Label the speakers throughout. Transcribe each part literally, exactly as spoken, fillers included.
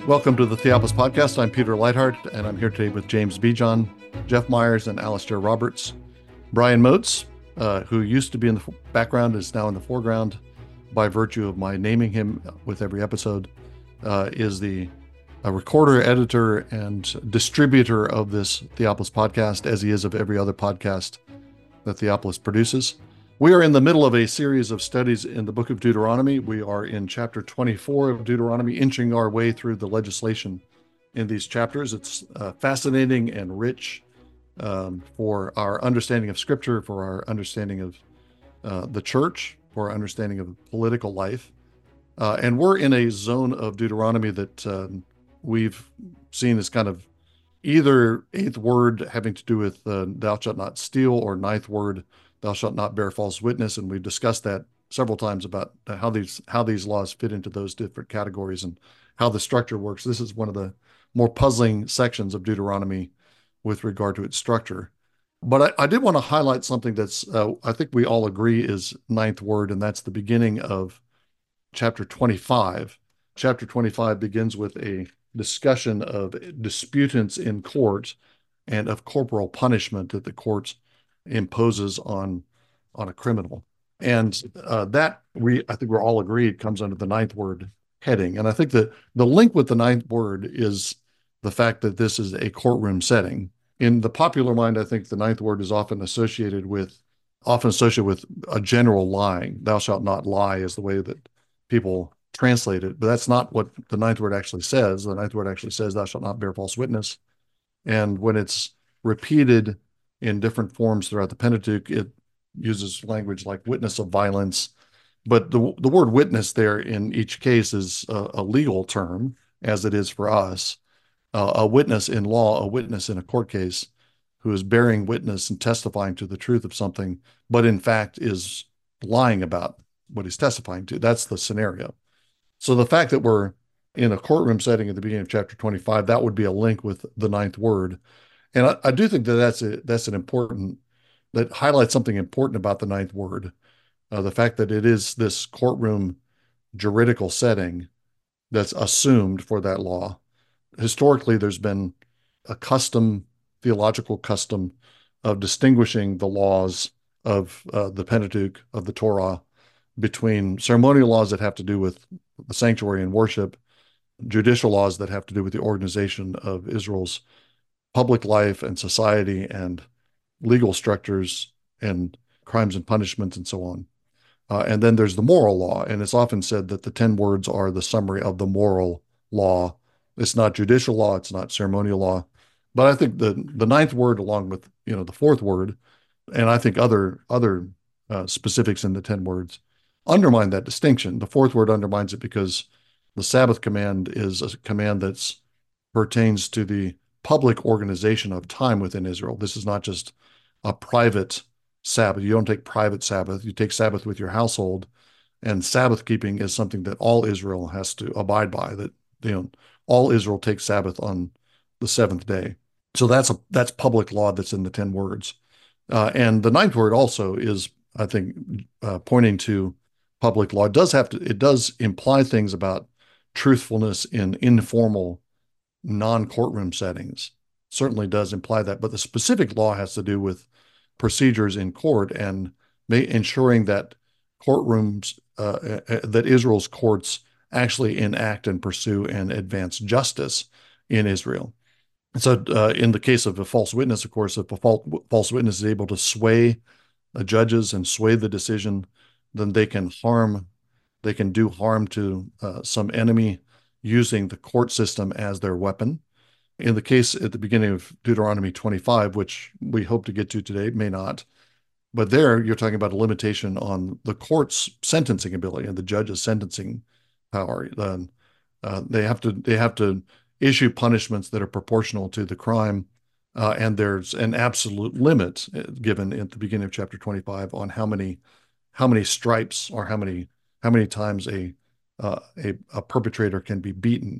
Speaker 1: Welcome to the Theopolis Podcast. I'm Peter Leithart, and I'm here today with James Bejon, Jeff Myers, and Alastair Roberts. Brian Moats, uh, who used to be in the background, is now in the foreground by virtue of my naming him with every episode, uh, is the uh, recorder, editor, and distributor of this Theopolis Podcast, as he is of every other podcast that Theopolis produces. We are in the middle of a series of studies in the book of Deuteronomy. We are in chapter twenty-four of Deuteronomy, inching our way through the legislation in these chapters. It's uh, fascinating and rich um, for our understanding of Scripture, for our understanding of uh, the church, for our understanding of political life. Uh, and we're in a zone of Deuteronomy that uh, we've seen as kind of either eighth word having to do with uh, thou shalt not steal, or ninth word, thou shalt not bear false witness. And we've discussed that several times about how these how these laws fit into those different categories and how the structure works. This is one of the more puzzling sections of Deuteronomy with regard to its structure. But I, I did want to highlight something that's, uh, I think we all agree is ninth word, and that's the beginning of chapter twenty-five. Chapter twenty-five begins with a discussion of disputants in court and of corporal punishment that the courts imposes on on a criminal. And uh, that, we I think we're all agreed, comes under the ninth word heading. And I think that the link with the ninth word is the fact that this is a courtroom setting. In the popular mind, I think the ninth word is often associated with often associated with a general lying. Thou shalt not lie is the way that people translate it, but that's not what the ninth word actually says. The ninth word actually says, thou shalt not bear false witness. And when it's repeated in different forms throughout the Pentateuch, it uses language like witness of violence. But the, the word witness there in each case is a, a legal term, as it is for us. Uh, a witness in law, a witness in a court case, who is bearing witness and testifying to the truth of something, but in fact is lying about what he's testifying to. That's the scenario. So the fact that we're in a courtroom setting at the beginning of chapter twenty-five, that would be a link with the ninth word. And I, I do think that that's a, that's an important, that highlights something important about the ninth word. Uh, the fact that it is this courtroom juridical setting that's assumed for that law. Historically, there's been a custom, theological custom, of distinguishing the laws of uh, the Pentateuch, of the Torah, between ceremonial laws that have to do with the sanctuary and worship, judicial laws that have to do with the organization of Israel's public life and society and legal structures and crimes and punishments and so on. Uh, and then there's the moral law. And it's often said that the ten words are the summary of the moral law. It's not judicial law. It's not ceremonial law. But I think the, the ninth word, along with, you know, the fourth word, and I think other, other uh, specifics in the ten words, undermine that distinction. The fourth word undermines it because the Sabbath command is a command that pertains to the public organization of time within Israel. This is not just a private Sabbath. You don't take private Sabbath. You take Sabbath with your household, and Sabbath keeping is something that all Israel has to abide by. That, you know, all Israel takes Sabbath on the seventh day. So that's a that's public law that's in the ten words. Uh, and the ninth word also is, I think, uh, pointing to public law. It does have to. It does imply things about truthfulness in informal, non-courtroom settings. Certainly does imply that, but the specific law has to do with procedures in court and may, ensuring that courtrooms, uh, uh, that Israel's courts actually enact and pursue and advance justice in Israel. And so uh, in the case of a false witness, of course, if a false witness is able to sway the judges and sway the decision, then they can harm, they can do harm to uh, some enemy using the court system as their weapon. In the case at the beginning of Deuteronomy twenty-five, which we hope to get to today, may not, but there you're talking about a limitation on the court's sentencing ability and the judge's sentencing power. Uh, uh, they have to they have to issue punishments that are proportional to the crime, uh, and there's an absolute limit given at the beginning of chapter twenty-five on how many how many stripes or how many how many times a uh, a, a perpetrator can be beaten.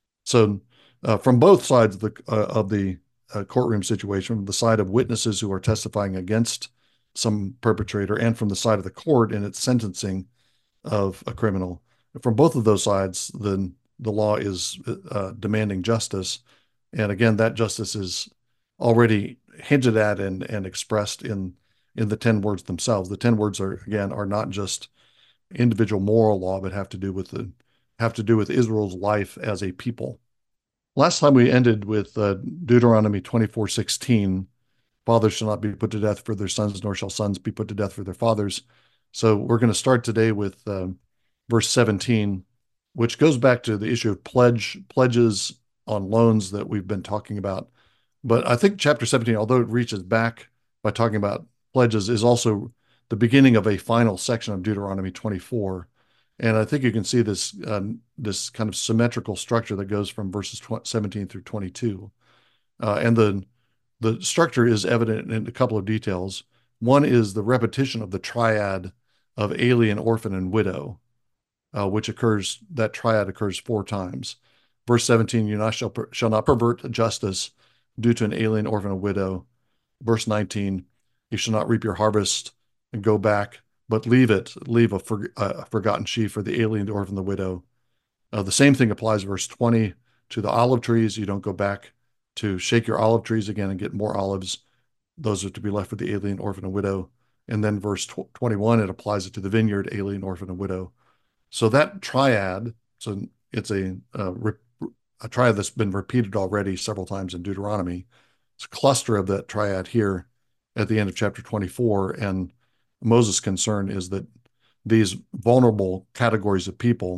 Speaker 1: So uh, from both sides of the uh, of the uh, courtroom situation, from the side of witnesses who are testifying against some perpetrator, and from the side of the court in its sentencing of a criminal, from both of those sides, then the law is uh, demanding justice. And again, that justice is already hinted at and, and expressed in, in the ten words themselves. The ten words are, again, are not just individual moral law, but have to do with the, have to do with Israel's life as a people. Last time we ended with uh, Deuteronomy twenty-four sixteen. Fathers shall not be put to death for their sons, nor shall sons be put to death for their fathers. So we're going to start today with uh, verse seventeen, which goes back to the issue of pledge pledges on loans that we've been talking about. But I think chapter seventeen, although it reaches back by talking about pledges, is also the beginning of a final section of Deuteronomy twenty-four. And I think you can see this uh, this kind of symmetrical structure that goes from verses seventeen through twenty-two. Uh, and the the structure is evident in a couple of details. One is the repetition of the triad of alien, orphan, and widow, uh, which occurs, that triad occurs four times. Verse seventeen, you not shall, shall not pervert justice due to an alien, orphan, or widow. Verse nineteen, you shall not reap your harvest and go back, but leave it, leave a, for, uh, a forgotten sheaf for the alien, the orphan, the widow. Uh, the same thing applies, verse twenty, to the olive trees. You don't go back to shake your olive trees again and get more olives. Those are to be left for the alien, orphan, and widow. And then verse twenty-one, it applies it to the vineyard, alien, orphan, and widow. So that triad, so it's a, a, a triad that's been repeated already several times in Deuteronomy. It's a cluster of that triad here at the end of chapter twenty-four. And Moses' concern is that these vulnerable categories of people,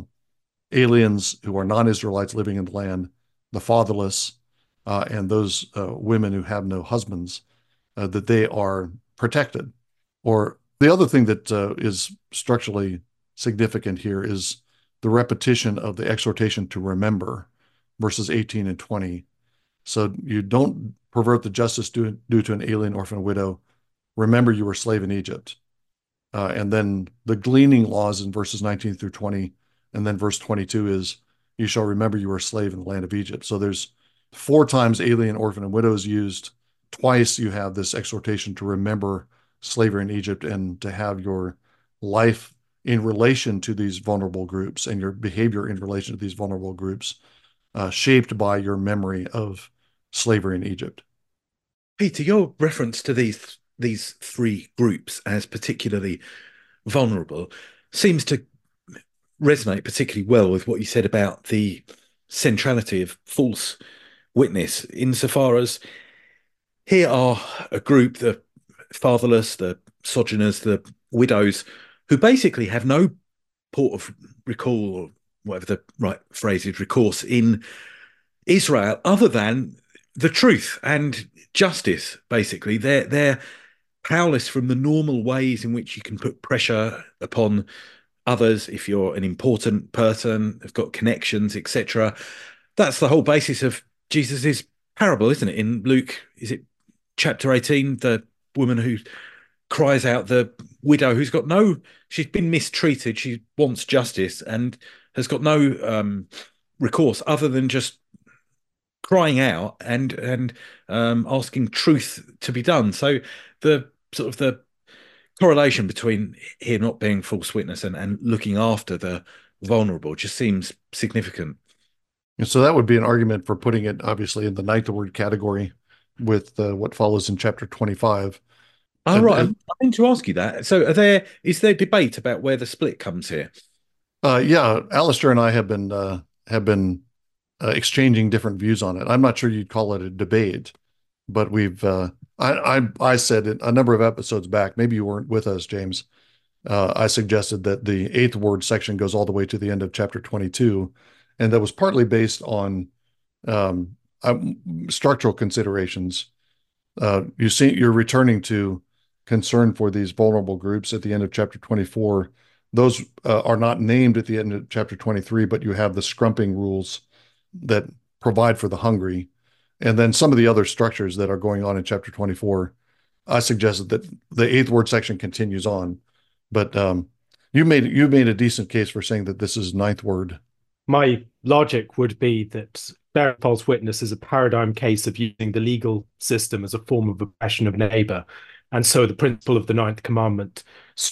Speaker 1: aliens who are non-Israelites living in the land, the fatherless, uh, and those uh, women who have no husbands, uh, that they are protected. Or the other thing that uh, is structurally significant here is the repetition of the exhortation to remember, verses eighteen and twenty. So you don't pervert the justice due, due to an alien, orphan, widow. Remember you were a slave in Egypt. Uh, and then the gleaning laws in verses nineteen through twenty. And then verse twenty-two is, you shall remember you were a slave in the land of Egypt. So there's four times alien, orphan, and widow is used. Twice you have this exhortation to remember slavery in Egypt and to have your life in relation to these vulnerable groups and your behavior in relation to these vulnerable groups uh, shaped by your memory of slavery in Egypt.
Speaker 2: Peter, your reference to these these three groups as particularly vulnerable seems to resonate particularly well with what you said about the centrality of false witness, insofar as here are a group, the fatherless, the sojourners, the widows, who basically have no port of recall, or whatever the right phrase is, recourse in Israel, other than the truth and justice. Basically, they're they're powerless from the normal ways in which you can put pressure upon others if you're an important person, have got connections, et cetera. That's the whole basis of Jesus's parable, isn't it? In Luke, is it chapter eighteen, the woman who cries out, the widow who's got no, she's been mistreated, she wants justice and has got no um, recourse other than just crying out and and um, asking truth to be done. So the sort of the correlation between here not being false witness and, and looking after the vulnerable just seems significant.
Speaker 1: And so that would be an argument for putting it obviously in the ninth word category with uh, what follows in chapter twenty-five.
Speaker 2: Oh,
Speaker 1: and,
Speaker 2: right.
Speaker 1: and,
Speaker 2: I meant to ask you that. So are there, is there debate about where the split comes here?
Speaker 1: Uh, yeah, Alistair and I have been uh, have been uh, exchanging different views on it. I'm not sure you'd call it a debate, but we've uh, I, I I said it a number of episodes back. Maybe you weren't with us, James. Uh, I suggested that the eighth word section goes all the way to the end of chapter twenty-two, and that was partly based on um, um, structural considerations. Uh, you see, you're returning to concern for these vulnerable groups at the end of chapter twenty-four. Those uh, are not named at the end of chapter twenty-three, but you have the scrumping rules that provide for the hungry. And then some of the other structures that are going on in chapter twenty-four. I suggested that the eighth word section continues on, but um, you made you made a decent case for saying that this is ninth word.
Speaker 3: My logic would be that bearing false witness is a paradigm case of using the legal system as a form of oppression of neighbor. And so the principle of the ninth commandment stresses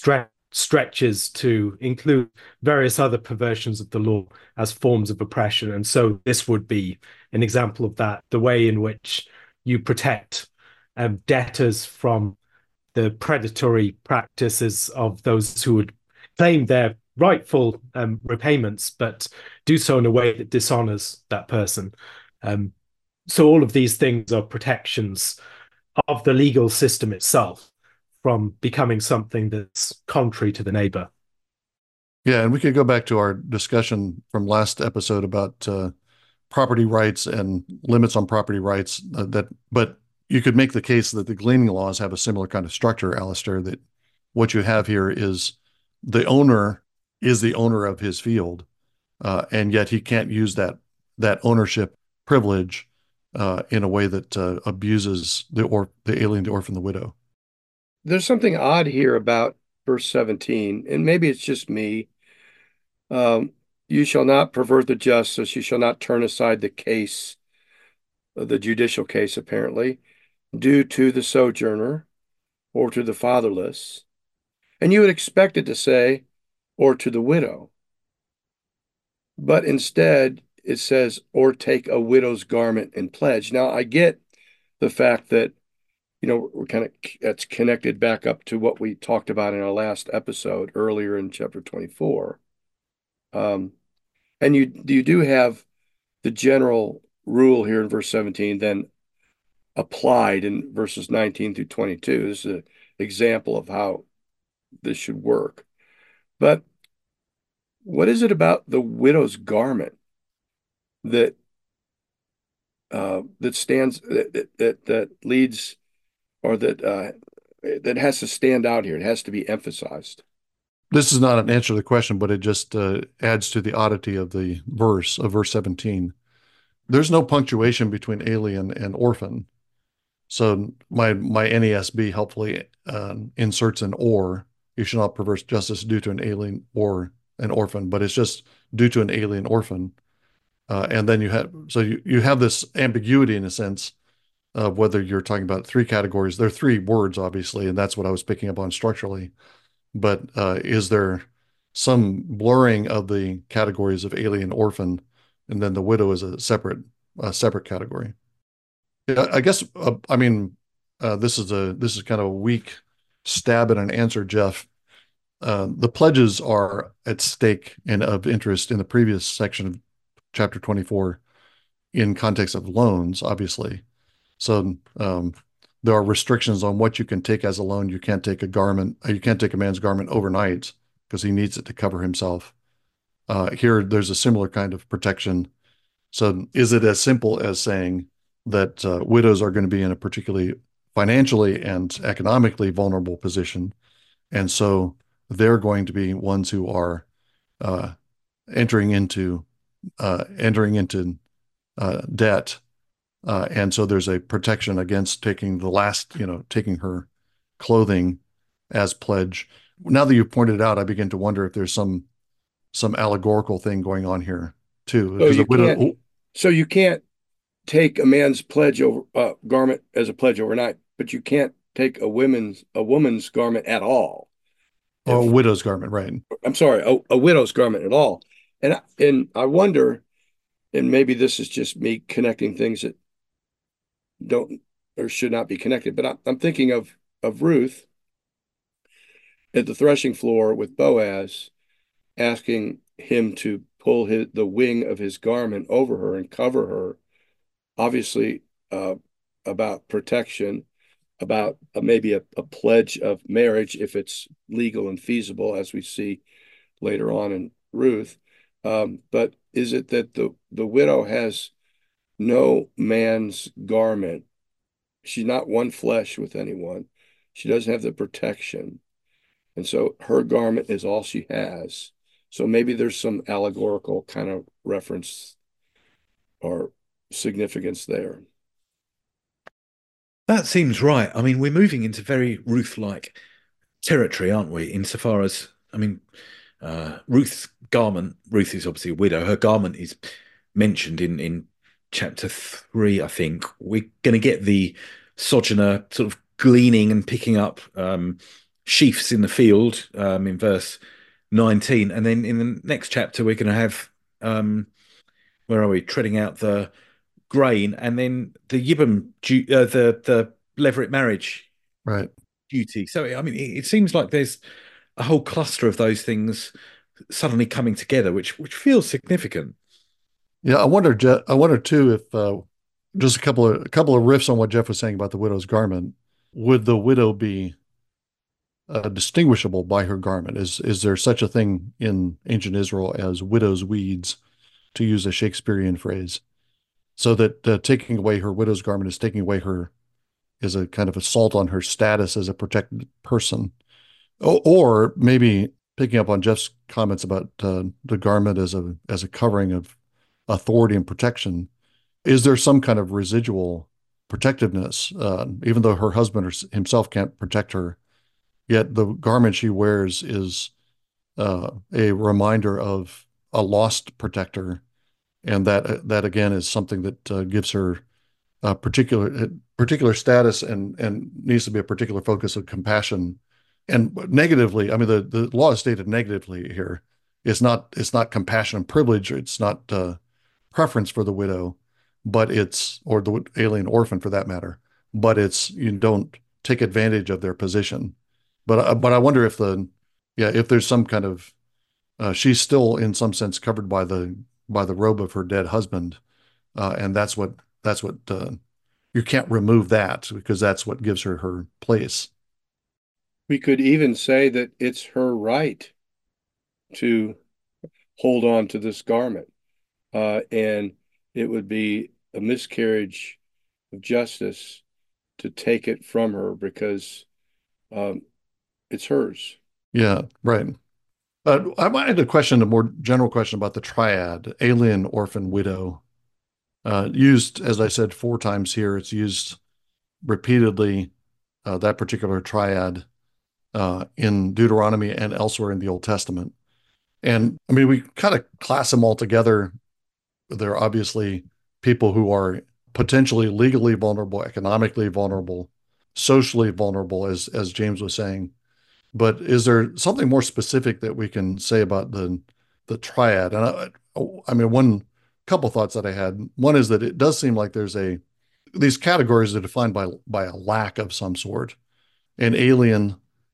Speaker 3: stretches to include various other perversions of the law as forms of oppression. And so this would be an example of that, the way in which you protect um, debtors from the predatory practices of those who would claim their rightful um, repayments, but do so in a way that dishonors that person. Um, so all of these things are protections of the legal system itself from becoming something that's contrary to the neighbor.
Speaker 1: Yeah, and we could go back to our discussion from last episode about uh, property rights and limits on property rights. Uh, that, but you could make the case that the gleaning laws have a similar kind of structure, Alistair. That what you have here is the owner is the owner of his field, uh, and yet he can't use that that ownership privilege uh, in a way that uh, abuses the or the alien, the orphan, the widow.
Speaker 4: There's something odd here about verse seventeen, and maybe it's just me. Um, you shall not pervert the justice, you shall not turn aside the case, the judicial case, apparently, due to the sojourner or to the fatherless. And you would expect it to say, or to the widow. But instead, it says, or take a widow's garment and pledge. Now, I get the fact that, you know, we're kind of, that's connected back up to what we talked about in our last episode earlier in chapter twenty-four. Um, and you, you do have the general rule here in verse seventeen, then applied in verses nineteen through twenty-two. This is an example of how this should work. But what is it about the widow's garment that uh, that stands that, that that leads or that uh, that has to stand out here? It has to be emphasized.
Speaker 1: This is not an answer to the question, but it just uh, adds to the oddity of the verse of verse seventeen. There's no punctuation between alien and orphan. So my my N A S B helpfully uh, inserts an or. You shall not pervert justice due to an alien or an orphan, but it's just due to an alien orphan. Uh, and then you have, so you, you have this ambiguity in a sense of whether you're talking about three categories. There are three words, obviously, and that's what I was picking up on structurally. But uh, is there some blurring of the categories of alien, orphan, and then the widow is a separate, a separate category? Yeah, I guess, uh, I mean, uh, this is a, this is kind of a weak stab at an answer, Jeff. Uh, the pledges are at stake and of interest in the previous section of chapter twenty-four in context of loans, obviously. So um, there are restrictions on what you can take as a loan. You can't take a garment, you can't take a man's garment overnight because he needs it to cover himself. Uh, here, there's a similar kind of protection. So is it as simple as saying that uh, widows are going to be in a particularly financially and economically vulnerable position, and so they're going to be ones who are uh, entering into uh, entering into uh, debt, uh, and so there's a protection against taking the last, you know, taking her clothing as pledge. Now that you've pointed it out, I begin to wonder if there's some some allegorical thing going on here too.
Speaker 4: So you,
Speaker 1: widow,
Speaker 4: can't, so you can't take a man's pledge over uh, garment as a pledge overnight, but you can't take a women's a woman's garment at all.
Speaker 1: Or a widow's garment, right?
Speaker 4: I'm sorry, a, a widow's garment at all. And and I wonder, and maybe this is just me connecting things that don't or should not be connected, but I, I'm thinking of of Ruth at the threshing floor with Boaz, asking him to pull his, the wing of his garment over her and cover her, obviously uh, about protection, about uh, maybe a, a pledge of marriage if it's legal and feasible, as we see later on in Ruth. Um, but is it that the, the widow has no man's garment? She's not one flesh with anyone. She doesn't have the protection. And so her garment is all she has. So maybe there's some allegorical kind of reference or significance there.
Speaker 2: That seems right. I mean, we're moving into very Ruth-like territory, aren't we? Insofar as, I mean, uh, Ruth's garment, Ruth is obviously a widow. Her garment is mentioned in, in chapter three, I think. We're going to get the sojourner sort of gleaning and picking up um, sheaves in the field um, in verse nineteen. And then in the next chapter, we're going to have, um, where are we, treading out the grain, and then the Yibam, uh, the, the Levirate marriage
Speaker 1: Right.
Speaker 2: duty. So, I mean, it, it seems like there's a whole cluster of those things suddenly coming together, which which feels significant.
Speaker 1: Yeah, I wonder, Je- I wonder too if uh, just a couple of a couple of riffs on what Jeff was saying about the widow's garment. Would the widow be uh, distinguishable by her garment? Is is there such a thing in ancient Israel as widow's weeds, to use a Shakespearean phrase? So that uh, taking away her widow's garment is taking away her, is a kind of assault on her status as a protected person. O- or maybe picking up on Jeff's comments about uh, the garment as a as a covering of authority and protection. Is there some kind of residual protectiveness, uh, even though her husband or himself can't protect her? Yet the garment she wears is uh, a reminder of a lost protector, and that that again is something that uh, gives her a particular particular status, and and needs to be a particular focus of compassion. And negatively, I mean, the the law is stated negatively here. It's not it's not compassion and privilege. It's not uh, preference for the widow, but it's, or the alien orphan for that matter. But it's, you don't take advantage of their position. But uh, but I wonder if the yeah if there's some kind of uh, she's still in some sense covered by the by the robe of her dead husband, uh, and that's what that's what uh, you can't remove that, because that's what gives her her place.
Speaker 4: We could even say that it's her right to hold on to this garment, uh, and it would be a miscarriage of justice to take it from her, because um, it's hers.
Speaker 1: Yeah, right. Uh, I had a question, a more general question about the triad: alien, orphan, widow. Uh, used, as I said, four times here. It's used repeatedly, uh, that particular triad, uh, in Deuteronomy and elsewhere in the Old Testament. And I mean, we kind of class them all together. They're obviously people who are potentially legally vulnerable, economically vulnerable, socially vulnerable, as as James was saying. But is there something more specific that we can say about the the triad? And I, I mean, one couple thoughts that I had. One is that it does seem like there's a these categories are defined by by a lack of some sort. An alien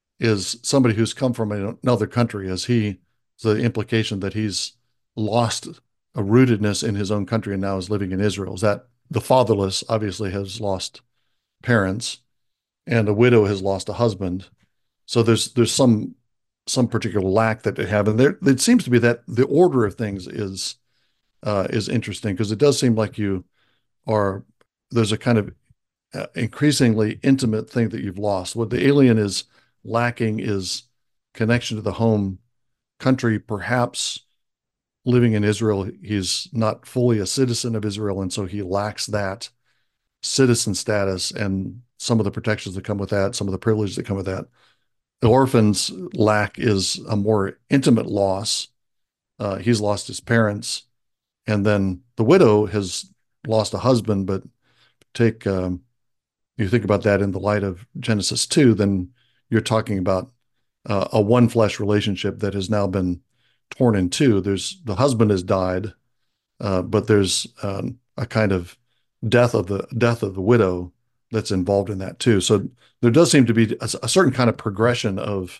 Speaker 1: is somebody who's come from another country. As he, the implication that he's lost a rootedness in his own country and now is living in Israel. Is that the fatherless obviously has lost parents, and a widow has lost a husband. So there's there's some some particular lack that they have, and there it seems to be that the order of things is uh, is interesting, because it does seem like you are there's a kind of uh, increasingly intimate thing that you've lost. What the alien is lacking is connection to the home country. Perhaps living in Israel, he's not fully a citizen of Israel, and so he lacks that citizen status and some of the protections that come with that, some of the privileges that come with that. The orphan's lack is a more intimate loss. Uh, he's lost his parents, and then the widow has lost a husband. But take um, you think about that in the light of Genesis two, then you're talking about uh, a one flesh relationship that has now been torn in two. There's the husband has died, uh, but there's um, a kind of death of the death of the widow that's involved in that too. So there does seem to be a, a certain kind of progression of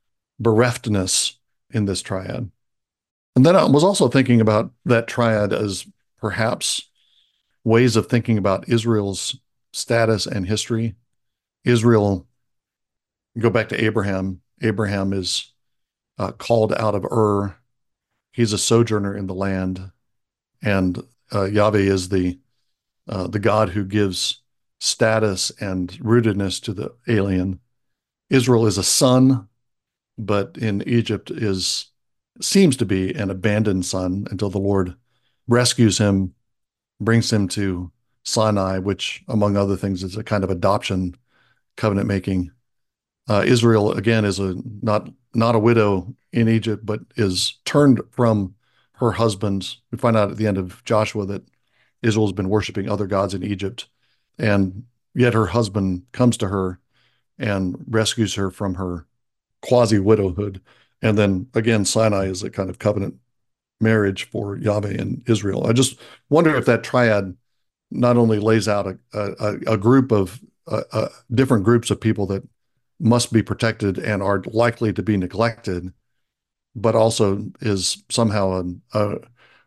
Speaker 1: bereftness in this triad. And then I was also thinking about that triad as perhaps ways of thinking about Israel's status and history. Israel, go back to Abraham. Abraham is uh, called out of Ur. He's a sojourner in the land, and uh, Yahweh is the uh, the God who gives status and rootedness to the alien. Israel is a son, but in Egypt is seems to be an abandoned son until the Lord rescues him, brings him to Sinai, which, among other things, is a kind of adoption, covenant making. Uh, Israel, again, is a not not a widow in Egypt, but is turned from her husband. We find out at the end of Joshua that Israel's been worshiping other gods in Egypt, and yet her husband comes to her and rescues her from her quasi widowhood. And then again, Sinai is a kind of covenant marriage for Yahweh and Israel. I just wonder if that triad not only lays out a, a, a group of uh, uh, different groups of people that must be protected and are likely to be neglected, but also is somehow an, uh,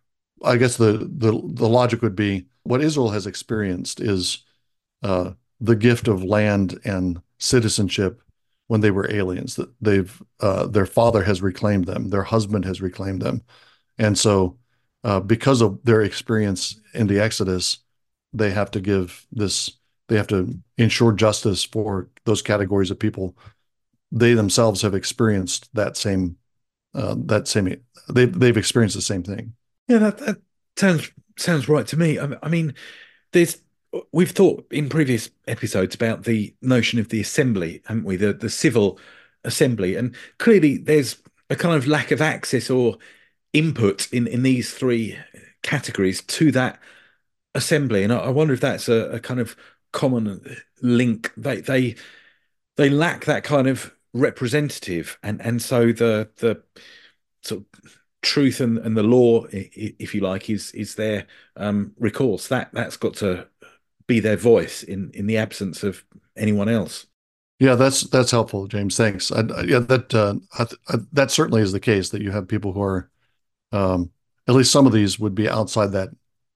Speaker 1: I guess the, the the logic would be what Israel has experienced is uh, the gift of land and citizenship when they were aliens. That they've uh, their father has reclaimed them, their husband has reclaimed them, and so uh, because of their experience in the Exodus, they have to give this. They have to ensure justice for those categories of people. They themselves have experienced that same uh, that same. They've they've experienced the same thing.
Speaker 2: Yeah, that, that sounds sounds right to me. I, I mean, there's we've thought in previous episodes about the notion of the assembly, haven't we? The the civil assembly, and clearly there's a kind of lack of access or input in in these three categories to that assembly, and I, I wonder if that's a, a kind of common link. They they they lack that kind of representative, and and so the the sort of truth and, and the law, if you like, is is their um, recourse. That that's got to be their voice in in the absence of anyone else.
Speaker 1: Yeah, that's that's helpful, James. Thanks. I, yeah, that uh, I, I, that certainly is the case. That you have people who are, um, at least some of these would be outside that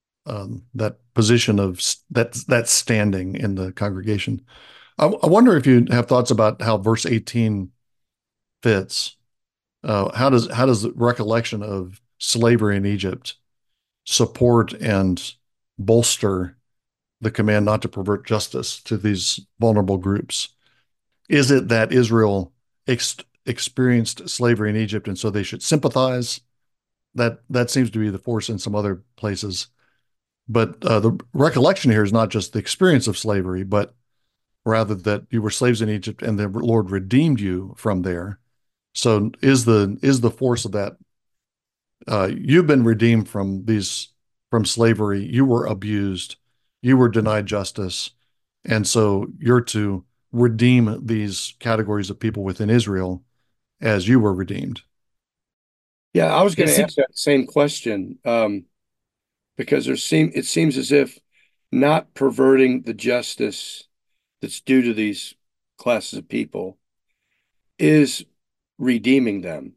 Speaker 1: um, that position of that that standing in the congregation. I, I wonder if you have thoughts about how verse eighteen fits. Uh, how does how does the recollection of slavery in Egypt support and bolster the command not to pervert justice to these vulnerable groups? Is it that Israel ex experienced slavery in Egypt and so they should sympathize? That that seems to be the force in some other places. But uh, the recollection here is not just the experience of slavery, but rather that you were slaves in Egypt and the Lord redeemed you from there. So is the is the force of that uh, you've been redeemed from these from slavery, you were abused, you were denied justice, and so you're to redeem these categories of people within Israel as you were redeemed.
Speaker 4: Yeah, I was going to
Speaker 3: Yes,
Speaker 4: ask that same question um, because there seem it seems as if not perverting the justice that's due to these classes of people is redeeming them.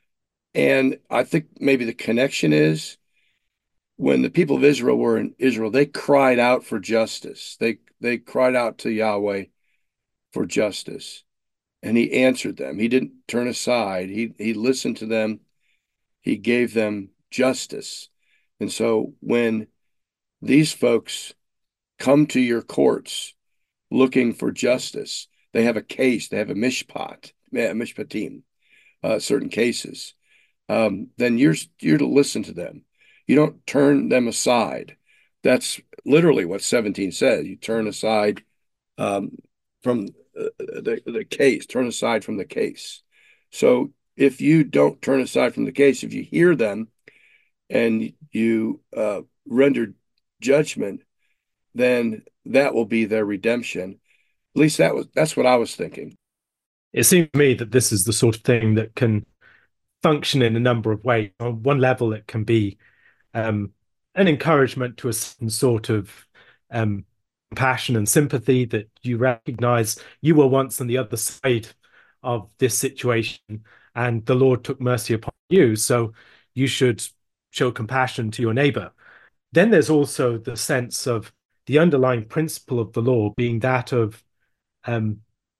Speaker 4: And I think maybe the connection is when the people of Israel were in Israel, they cried out for justice. They they cried out to Yahweh for justice, and he answered them. He didn't turn aside. He he listened to them. He gave them justice. And so when these folks come to your courts looking for justice, they have a case, they have a mishpat, mishpatim, uh, certain cases, um, then you're you're to listen to them. You don't turn them aside. That's literally what seventeen says. You turn aside um, from the, the case, turn aside from the case. So if you don't turn aside from the case, if you hear them and you uh, render judgment, then that will be their redemption. At least that was that's what I was thinking.
Speaker 3: It seems to me that this is the sort of thing that can function in a number of ways. On one level, it can be um, an encouragement to a certain sort of um, compassion and sympathy, that you recognize you were once on the other side of this situation and the Lord took mercy upon you, so you should show compassion to your neighbor. Then there's also the sense of the underlying principle of the law being that of um,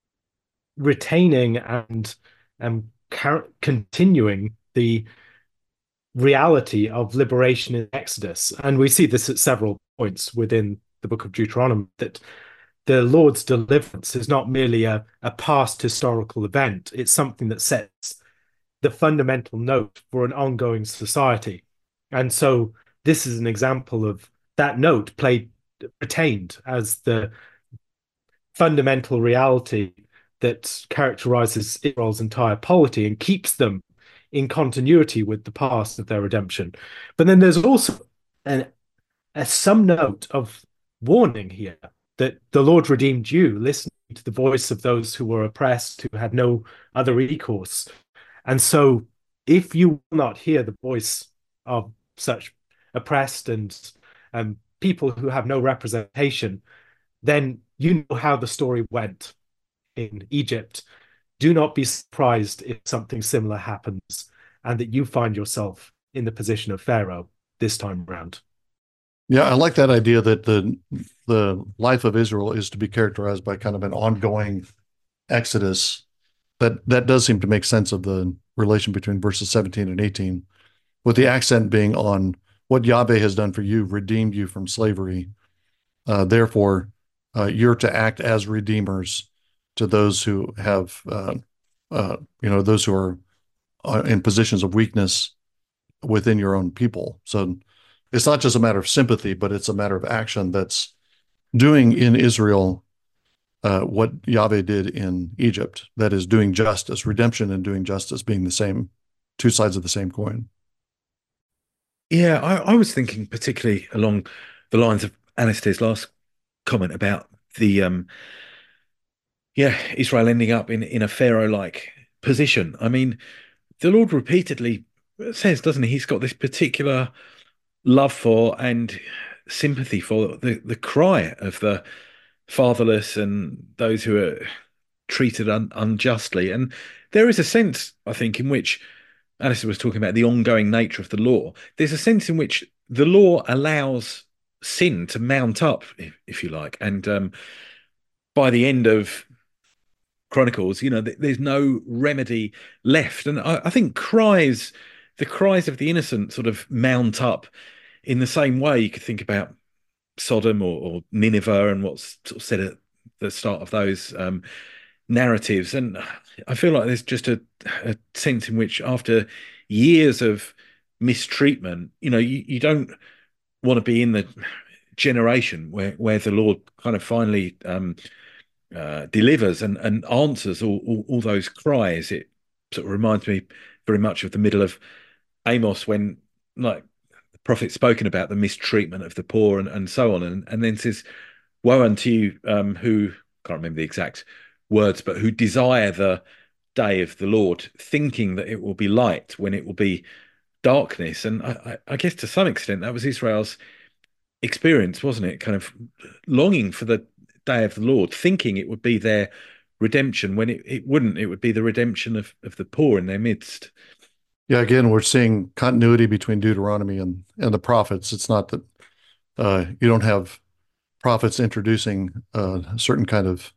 Speaker 3: retaining and um, continuing the reality of liberation in Exodus. And we see this at several points within the book of Deuteronomy, that the Lord's deliverance is not merely a, a past historical event. It's something that sets the fundamental note for an ongoing society. And so this is an example of that note played, retained as the fundamental reality that characterizes Israel's entire polity and keeps them in continuity with the past of their redemption. But then there's also an, a some note of warning here, that the Lord redeemed you, listening to the voice of those who were oppressed, who had no other recourse. And so, if you will not hear the voice of such oppressed and um, people who have no representation, then you know how the story went in Egypt. Do not be surprised if something similar happens and that you find yourself in the position of Pharaoh this time around.
Speaker 1: Yeah, I like that idea that the the life of Israel is to be characterized by kind of an ongoing exodus. That that does seem to make sense of the relation between verses seventeen and eighteen, with the accent being on what Yahweh has done for you, redeemed you from slavery. Uh, therefore, uh, you're to act as redeemers to those who have, uh, uh, you know, those who are uh, in positions of weakness within your own people. So it's not just a matter of sympathy, but it's a matter of action that's doing in Israel uh, what Yahweh did in Egypt. That is doing justice, redemption and doing justice being the same, two sides of the same coin.
Speaker 2: Yeah, I, I was thinking particularly along the lines of Alistair's last comment about the um yeah, Israel ending up in, in a Pharaoh-like position. I mean, the Lord repeatedly says, doesn't he, he's got this particular love for and sympathy for the, the cry of the fatherless and those who are treated un unjustly. And there is a sense, I think, in which Alistair was talking about the ongoing nature of the law. There's a sense in which the law allows sin to mount up, if, if you like. And um, by the end of Chronicles, you know, th there's no remedy left. And I, I think cries, the cries of the innocent sort of mount up in the same way. You could think about Sodom or, or Nineveh and what's sort of said at the start of those um, narratives. And I feel like there's just a, a sense in which after years of mistreatment, you know, you, you don't want to be in the generation where, where the Lord kind of finally um, uh, delivers and, and answers all, all, all those cries. It sort of reminds me very much of the middle of Amos when, like, the prophet's spoken about the mistreatment of the poor and, and so on, and, and then says, woe unto you um, who, can't remember the exact words, but who desire the day of the Lord, thinking that it will be light when it will be darkness. And I, I guess to some extent that was Israel's experience, wasn't it? Kind of longing for the day of the Lord, thinking it would be their redemption when it, it wouldn't. It would be the redemption of, of the poor in their midst.
Speaker 1: Yeah, again, we're seeing continuity between Deuteronomy and, and the prophets. It's not that uh, you don't have prophets introducing uh, a certain kind of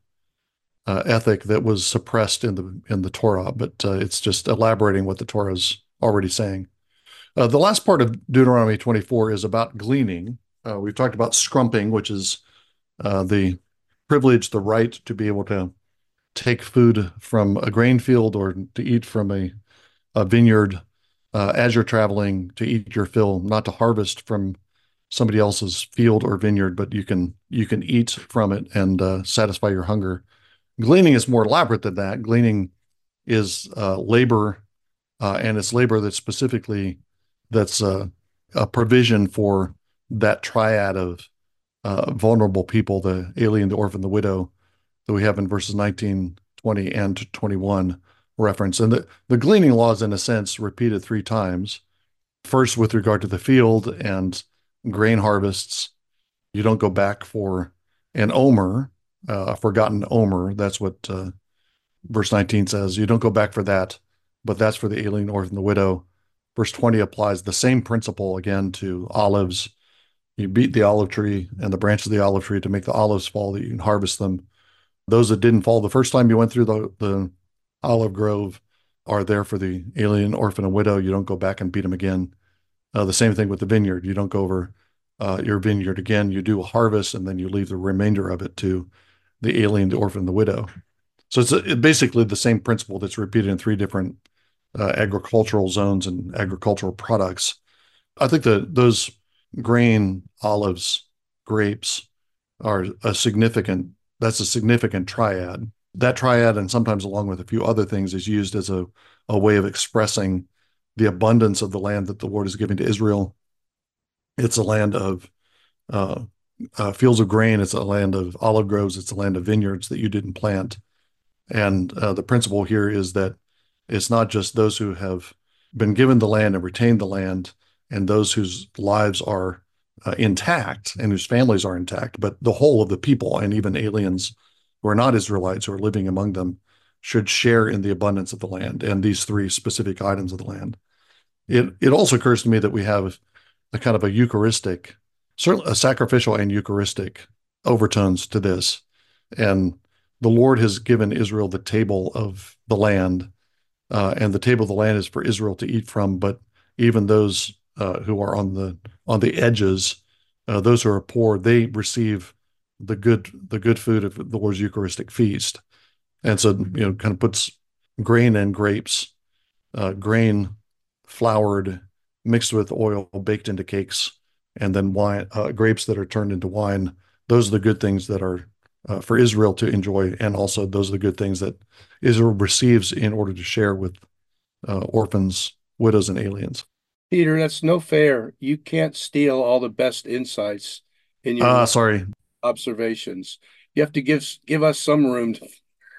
Speaker 1: uh, ethic that was suppressed in the in the Torah, but uh, it's just elaborating what the Torah is already saying. Uh, the last part of Deuteronomy twenty-four is about gleaning. Uh, we've talked about scrumping, which is uh, the privilege, the right to be able to take food from a grain field or to eat from a, a vineyard uh, as you're traveling, to eat your fill, not to harvest from somebody else's field or vineyard, but you can you can eat from it and uh, satisfy your hunger. Gleaning is more elaborate than that. Gleaning is uh, labor, uh, and it's labor that's specifically that's uh, a provision for that triad of uh, vulnerable people, the alien, the orphan, the widow, that we have in verses nineteen, twenty, and twenty-one reference. And the, the gleaning law is, in a sense, repeated three times. First, with regard to the field and grain harvests, you don't go back for an omer, uh, a forgotten omer. That's what uh, verse nineteen says. You don't go back for that, but that's for the alien, orphan, the widow. Verse twenty applies the same principle again to olives. You beat the olive tree and the branch of the olive tree to make the olives fall, that you can harvest them. Those that didn't fall the first time you went through the, the olive grove are there for the alien, orphan, and widow. You don't go back and beat them again. Uh, the same thing with the vineyard. You don't go over uh, your vineyard again. You do a harvest, and then you leave the remainder of it to the alien, the orphan, the widow. So it's, a, it basically the same principle that's repeated in three different uh, agricultural zones and agricultural products. I think that those grain, olives, grapes are a significant, that's a significant triad. That triad, and sometimes along with a few other things, is used as a, a way of expressing the abundance of the land that the Lord is giving to Israel. It's a land of uh, uh, fields of grain. It's a land of olive groves. It's a land of vineyards that you didn't plant. And uh, the principle here is that it's not just those who have been given the land and retained the land and those whose lives are uh, intact and whose families are intact, but the whole of the people and even aliens who are not Israelites who are living among them should share in the abundance of the land and these three specific items of the land. It it also occurs to me that we have a kind of a Eucharistic, certainly a sacrificial and Eucharistic overtones to this. And the Lord has given Israel the table of the land, uh, and the table of the land is for Israel to eat from. But even those uh, who are on the on the edges, uh, those who are poor, they receive the good the good food of the Lord's Eucharistic feast. And so, you know, kind of puts grain and grapes, uh, grain floured, mixed with oil, baked into cakes, and then wine, uh, grapes that are turned into wine. Those are the good things that are uh, for Israel to enjoy, and also those are the good things that Israel receives in order to share with uh, orphans, widows, and aliens.
Speaker 4: Peter, that's no fair. You can't steal all the best insights in your
Speaker 1: Ah, uh, sorry.
Speaker 4: observations. You have to give give us some room to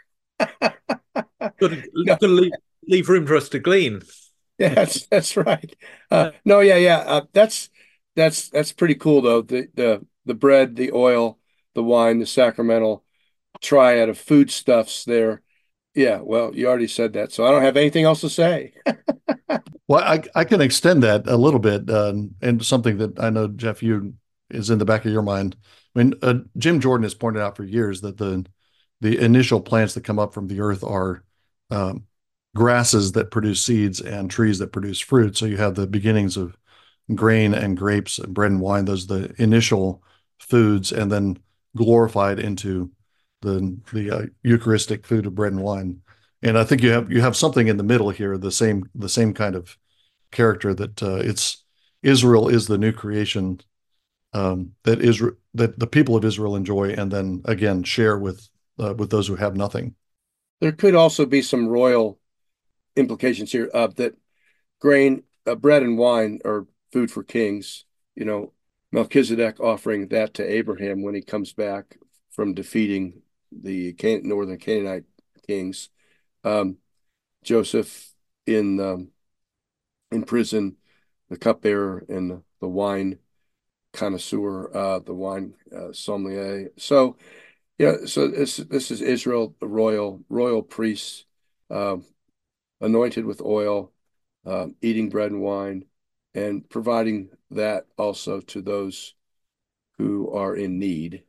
Speaker 2: Got to leave, leave room for us to glean.
Speaker 4: Yeah, that's that's right. Uh, no, yeah, yeah. Uh, that's that's that's pretty cool though. The the the bread, the oil, the wine, the sacramental triad of foodstuffs there. Yeah, well, you already said that, so I don't have anything else to say.
Speaker 1: Well, I I can extend that a little bit, uh, and something that I know, Jeff, you is in the back of your mind. I mean, uh, Jim Jordan has pointed out for years that the the initial plants that come up from the earth are um, grasses that produce seeds and trees that produce fruit. So you have the beginnings of grain and grapes and bread and wine. Those are the initial foods, and then glorified into the the uh, Eucharistic food of bread and wine. And I think you have you have something in the middle here, the same the same kind of character that uh, it's Israel is the new creation um, that Israel that the people of Israel enjoy, and then again share with uh, with those who have nothing.
Speaker 4: There could also be some royal implications here of uh, that grain, uh, bread and wine are food for kings. You know, Melchizedek offering that to Abraham when he comes back from defeating the Can- northern Canaanite kings. Um, Joseph in um, in prison, the cupbearer and the, the wine connoisseur, uh, the wine uh, sommelier. So, yeah, so this this is Israel, the royal royal priests, uh, anointed with oil, uh, eating bread and wine, and providing that also to those who are in need.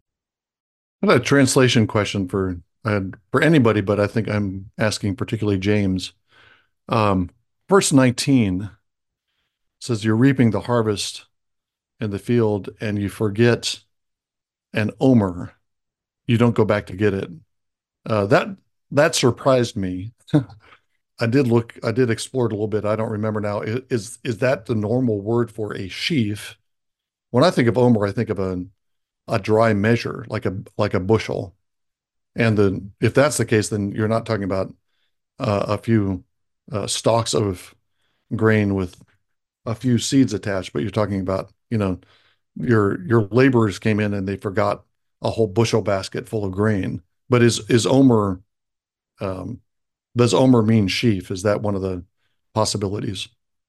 Speaker 1: I have a translation question for uh, for anybody, but I think I'm asking particularly James. Um, verse nineteen says, "You're reaping the harvest in the field, and you forget an omer. You don't go back to get it." Uh, that that surprised me. I did look, I did explore it a little bit. I don't remember now. Is is that the normal word for a sheaf? When I think of omer, I think of a a dry measure, like a like a bushel. And then, if that's the case, then you're not talking about uh, a few uh, stalks of grain with a few seeds attached, but you're talking about, you know, your your laborers came in and they forgot a whole bushel basket full of grain. But is is omer um, does omer mean sheaf? Is that one of the possibilities?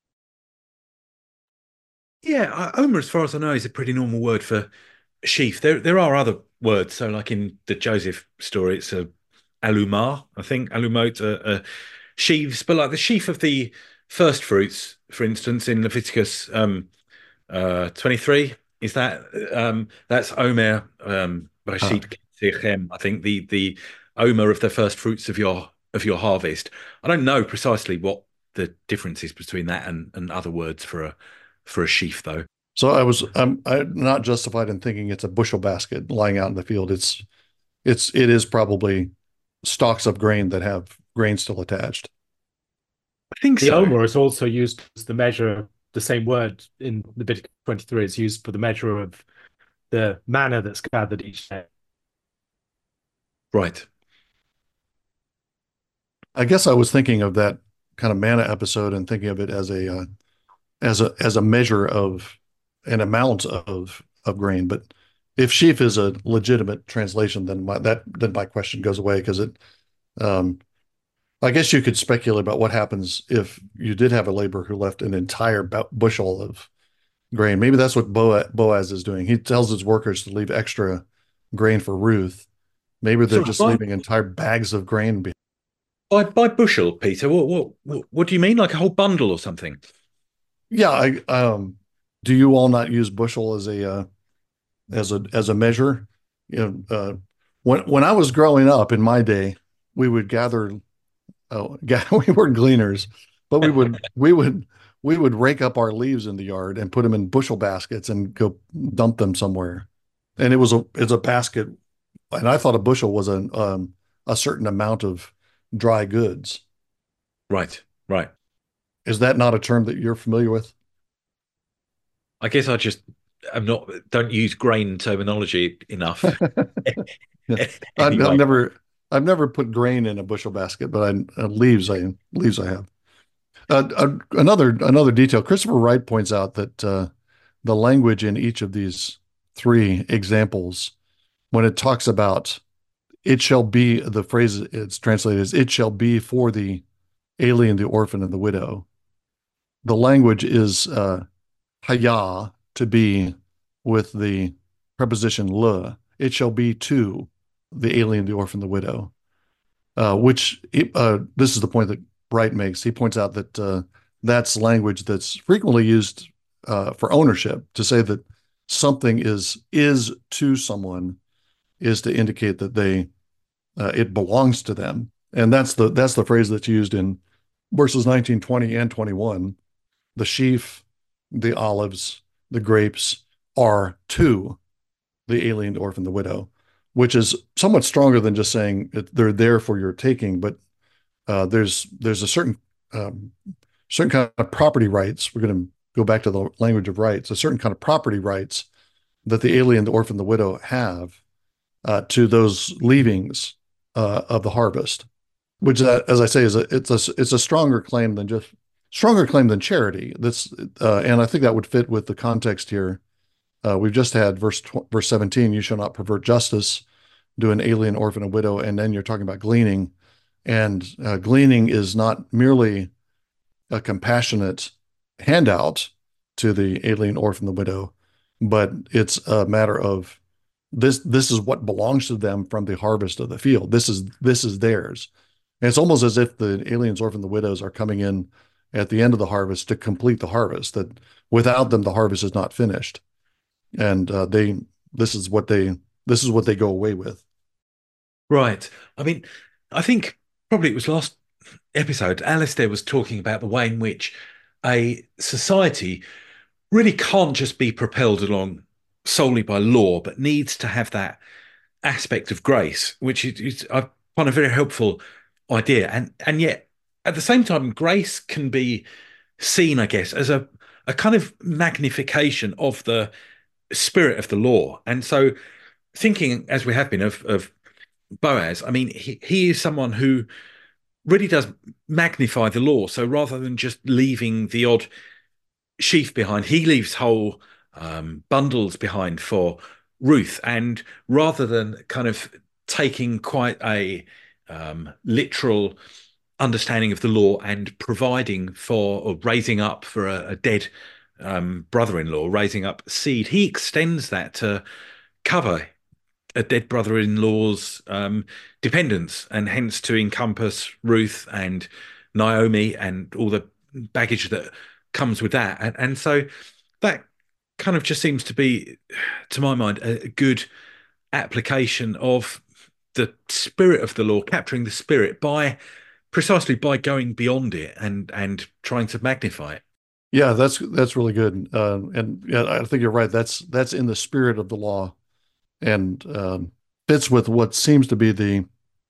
Speaker 2: Yeah, omer, as far as I know, is a pretty normal word for sheaf. There, there are other words. So, like in the Joseph story, it's a alumar, I think, alumot, uh, uh, sheaves. But like the sheaf of the first fruits, for instance, in Leviticus um, uh, twenty-three, is that um, that's omer um, Rashid Sechem, I think, the the omer of the first fruits of your of your harvest. I don't know precisely what the difference is between that and, and other words for a for a sheaf, though.
Speaker 1: So I was I'm I'm not justified in thinking it's a bushel basket lying out in the field. It's it's it is probably stalks of grain that have grain still attached.
Speaker 2: I think
Speaker 3: the
Speaker 2: so.
Speaker 3: omer is also used as the measure. The same word in Leviticus twenty-three is used for the measure of the manna that's gathered each day.
Speaker 2: Right.
Speaker 1: I guess I was thinking of that kind of manna episode and thinking of it as a uh, as a as a measure of an amount of of grain, but if sheaf is a legitimate translation, then my that then my question goes away because it. Um, I guess you could speculate about what happens if you did have a laborer who left an entire bushel of grain. Maybe that's what Boaz is doing. He tells his workers to leave extra grain for Ruth. Maybe they're
Speaker 2: So
Speaker 1: just
Speaker 2: by,
Speaker 1: leaving entire bags of grain behind.
Speaker 2: by by bushel, Peter, what what what, what do you mean? Like a whole bundle or something?
Speaker 1: Yeah, I um do you all not use bushel as a uh, as a as a measure? You know, uh, when when I was growing up in my day, we would gather. Oh, yeah, we were gleaners, but we would we would we would rake up our leaves in the yard and put them in bushel baskets and go dump them somewhere. And it was a it's a basket, and I thought a bushel was a um, a certain amount of dry goods.
Speaker 2: Right, right.
Speaker 1: Is that not a term that you're familiar with?
Speaker 2: I guess I just I'm not don't use grain terminology enough.
Speaker 1: Yeah. I've, I've
Speaker 2: Anyway,
Speaker 1: never I've never put grain in a bushel basket, but I uh, leaves I leaves I have. Uh, uh, another another detail. Christopher Wright points out that uh, the language in each of these three examples, when it talks about it shall be, the phrase it's translated as it shall be for the alien, the orphan, and the widow. The language is uh, haya, to be, with the preposition le. It shall be to the alien, the orphan, the widow. Uh, which uh, this is the point that Wright makes. He points out that uh, that's language that's frequently used uh, for ownership, to say that something is is to someone is to indicate that they uh, it belongs to them, and that's the that's the phrase that's used in verses nineteen, twenty, and twenty-one. The sheaf, the olives, the grapes are to the alien, the orphan, the widow, which is somewhat stronger than just saying they're there for your taking, but uh, there's there's a certain um, certain kind of property rights. We're going to go back to the language of rights. A certain kind of property rights that the alien, the orphan, the widow have uh, to those leavings uh, of the harvest, which, uh, as I say, is a it's a it's a stronger claim than just stronger claim than charity. That's uh, and I think that would fit with the context here. Uh, we've just had verse verse seventeen. You shall not pervert justice, do an alien, orphan, and widow, and then you're talking about gleaning. And uh, gleaning is not merely a compassionate handout to the alien, orphan, the widow, but it's a matter of this. This is what belongs to them from the harvest of the field. This is this is theirs. And it's almost as if the aliens, orphan, the widows are coming in at the end of the harvest to complete the harvest. That without them, the harvest is not finished. And uh, they this is what they this is what they go away with.
Speaker 2: right. I mean, I think probably it was last episode, Alistair was talking about the way in which a society really can't just be propelled along solely by law, but needs to have that aspect of grace, which is, is I find a very helpful idea. And and yet at the same time, grace can be seen, I guess, as a, a kind of magnification of the spirit of the law. And so thinking, as we have been, of, of Boaz, I mean, he, he is someone who really does magnify the law. So rather than just leaving the odd sheaf behind, he leaves whole um, bundles behind for Ruth. And rather than kind of taking quite a um, literal understanding of the law and providing for or raising up for a, a dead um, brother-in-law, raising up seed, he extends that to cover a dead brother-in-law's um, dependents, and hence to encompass Ruth and Naomi and all the baggage that comes with that. And, and so that kind of just seems to be, to my mind, a good application of the spirit of the law, capturing the spirit by precisely by going beyond it and and trying to magnify it.
Speaker 1: Yeah, that's that's really good. Uh, and yeah, I think you're right. That's that's in the spirit of the law, and um, fits with what seems to be the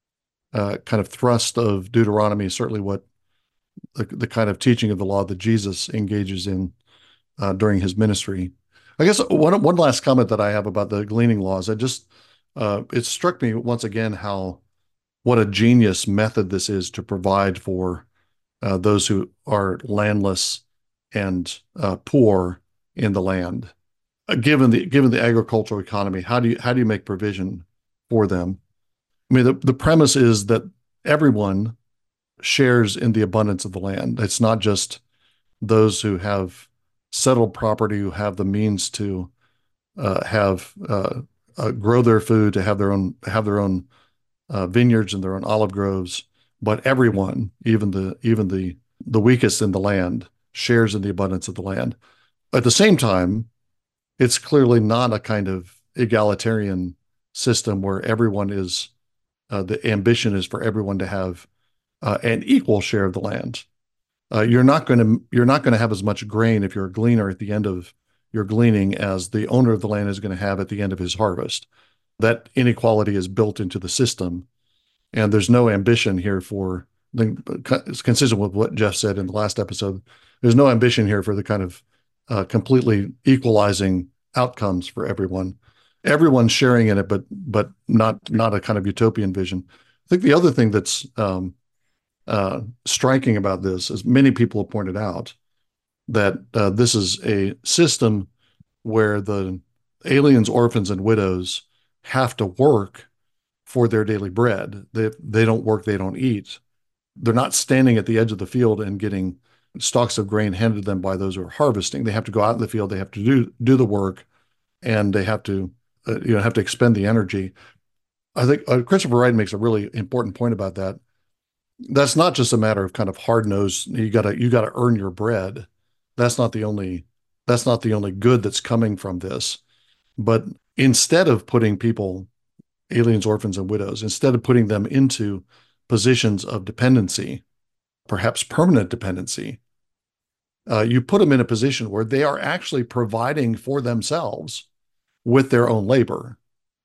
Speaker 1: uh, kind of thrust of Deuteronomy. Certainly, what the, the kind of teaching of the law that Jesus engages in uh, during his ministry. I guess one one last comment that I have about the gleaning laws. I just uh, it struck me once again how what a genius method this is to provide for uh, those who are landless and uh, poor in the land. uh, given the given the agricultural economy, how do you how do you make provision for them? I mean, the, the premise is that everyone shares in the abundance of the land. It's not just those who have settled property, who have the means to uh, have uh, uh, grow their food, to have their own have their own uh, vineyards and their own olive groves, but everyone, even the even the the weakest in the land, shares in the abundance of the land. At the same time, it's clearly not a kind of egalitarian system where everyone is uh, the ambition is for everyone to have uh, an equal share of the land. Uh, you're not going to you're not going to have as much grain if you're a gleaner at the end of your gleaning as the owner of the land is going to have at the end of his harvest. That inequality is built into the system, and there's no ambition here for the. It's consistent with what Jeff said in the last episode. There's no ambition here for the kind of uh, completely equalizing outcomes for everyone. Everyone's sharing in it, but but not not a kind of utopian vision. I think the other thing that's um, uh, striking about this, as many people have pointed out, that uh, this is a system where the aliens, orphans, and widows have to work for their daily bread. They they don't work, they don't eat. They're not standing at the edge of the field and getting stalks of grain handed to them by those who are harvesting. They have to go out in the field, they have to do do the work, and they have to uh, you know have to expend the energy. I think uh, Christopher Wright makes a really important point about that. That's not just a matter of kind of hard nosed. You gotta you gotta earn your bread. That's not the only that's not the only good that's coming from this. But instead of putting people, aliens, orphans, and widows, instead of putting them into positions of dependency, perhaps permanent dependency, uh, you put them in a position where they are actually providing for themselves with their own labor.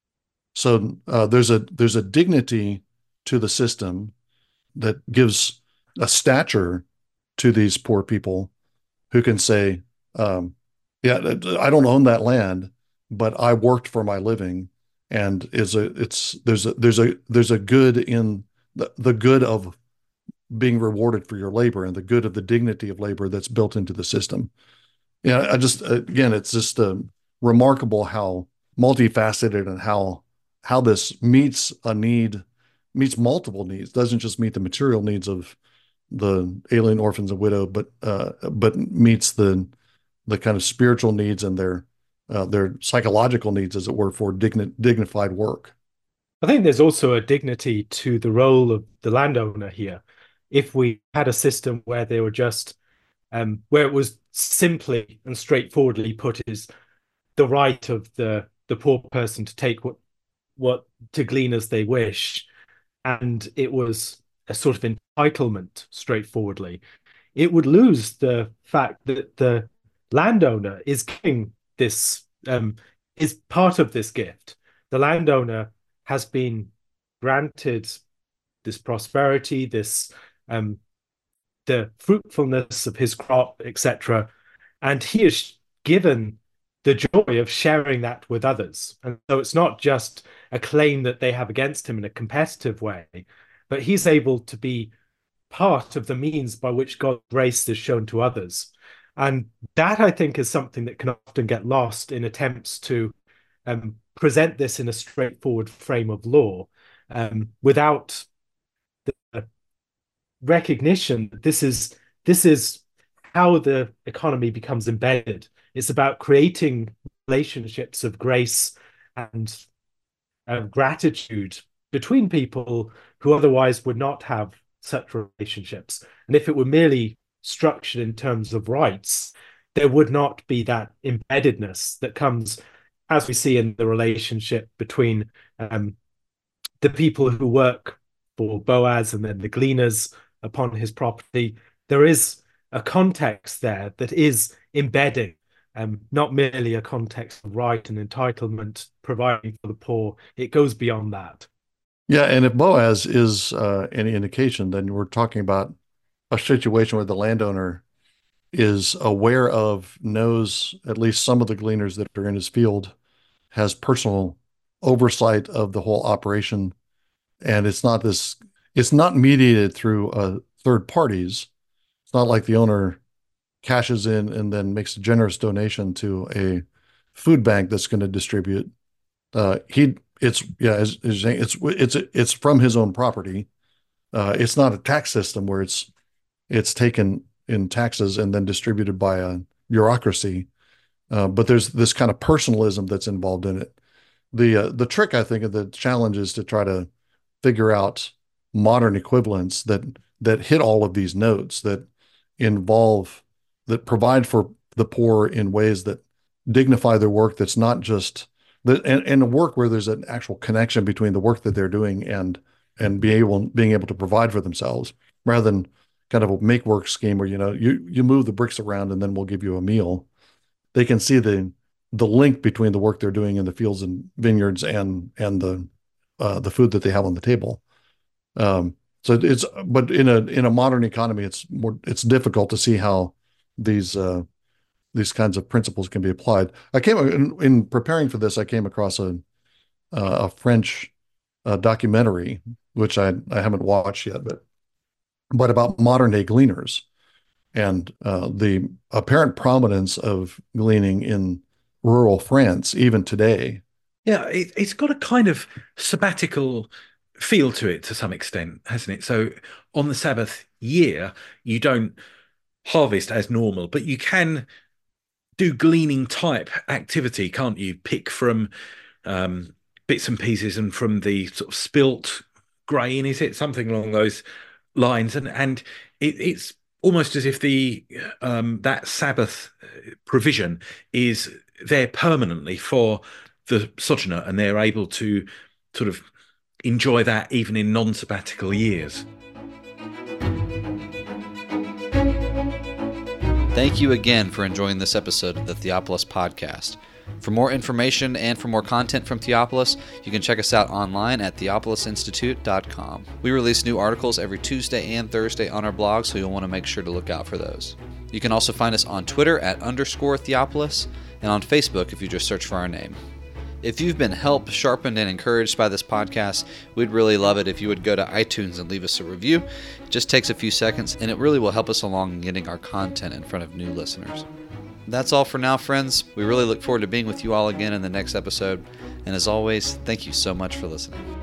Speaker 1: So uh, there's a there's a dignity to the system that gives a stature to these poor people who can say, um, yeah, I don't own that land, but I worked for my living, and is a it's there's a there's a there's a good in the, the good of being rewarded for your labor and the good of the dignity of labor that's built into the system. Yeah, I just again, it's just uh, remarkable how multifaceted and how how this meets a need, meets multiple needs. Doesn't just meet the material needs of the alien, orphans, and widow, but uh, but meets the the kind of spiritual needs and their uh, their psychological needs, as it were, for digni- dignified work.
Speaker 3: I think there's also a dignity to the role of the landowner here. If we had a system where they were just um, where it was simply and straightforwardly put is the right of the the poor person to take what what to glean as they wish, and it was a sort of entitlement straightforwardly, it would lose the fact that the landowner is giving this um, is part of this gift. The landowner has been granted this prosperity, this um, the fruitfulness of his crop, et cetera, and he is given the joy of sharing that with others. And so it's not just a claim that they have against him in a competitive way, but he's able to be part of the means by which God's grace is shown to others. And that, I think, is something that can often get lost in attempts to um, present this in a straightforward frame of law um, without the recognition that this is this is how the economy becomes embedded. It's about creating relationships of grace and uh, gratitude between people who otherwise would not have such relationships. And if it were merely structured in terms of rights, there would not be that embeddedness that comes, as we see in the relationship between um, the people who work for Boaz and then the gleaners upon his property. There is a context there that is embedding, um, not merely a context of right and entitlement, providing for the poor. It goes beyond that.
Speaker 1: Yeah, and if Boaz is uh, any indication, then we're talking about a situation where the landowner is aware of, knows at least some of the gleaners that are in his field, has personal oversight of the whole operation, and it's not this, it's not mediated through uh, third parties. It's not like the owner cashes in and then makes a generous donation to a food bank that's going to distribute. Uh, he, it's yeah, as, as saying, it's it's it's from his own property. Uh, it's not a tax system where it's it's taken in taxes and then distributed by a bureaucracy. Uh, but there's this kind of personalism that's involved in it. The uh, the trick, I think, of the challenge is to try to figure out modern equivalents that that hit all of these notes, that involve, that provide for the poor in ways that dignify their work, that's not just that, and, and a work where there's an actual connection between the work that they're doing and and be able being able to provide for themselves, rather than kind of a make work scheme where, you know, you you move the bricks around and then we'll give you a meal. They can see the the link between the work they're doing in the fields and vineyards and and the uh, the food that they have on the table. Um, so it's, but in a in a modern economy, it's more it's difficult to see how these uh, these kinds of principles can be applied. I came in, in preparing for this, I came across a a French uh, documentary, which I I haven't watched yet, but but about modern day gleaners and uh, the apparent prominence of gleaning in rural France even today.
Speaker 2: Yeah, it, it's got a kind of sabbatical feel to it to some extent, hasn't it? So on the Sabbath year, you don't harvest as normal, but you can do gleaning type activity, can't you? Pick from um, bits and pieces and from the sort of spilt grain, is it? Something along those lines. And and it, it's almost as if the um, that Sabbath provision is there permanently for the sojourner, and they're able to sort of enjoy that even in non-sabbatical years.
Speaker 5: Thank you again for enjoying this episode of the Theopolis Podcast. For more information and for more content from Theopolis, you can check us out online at theopolis institute dot com. We release new articles every Tuesday and Thursday on our blog, so you'll want to make sure to look out for those. You can also find us on Twitter at underscore Theopolis, and on Facebook if you just search for our name. If you've been helped, sharpened, and encouraged by this podcast, we'd really love it if you would go to iTunes and leave us a review. It just takes a few seconds, and it really will help us along in getting our content in front of new listeners. That's all for now, friends. We really look forward to being with you all again in the next episode. And as always, thank you so much for listening.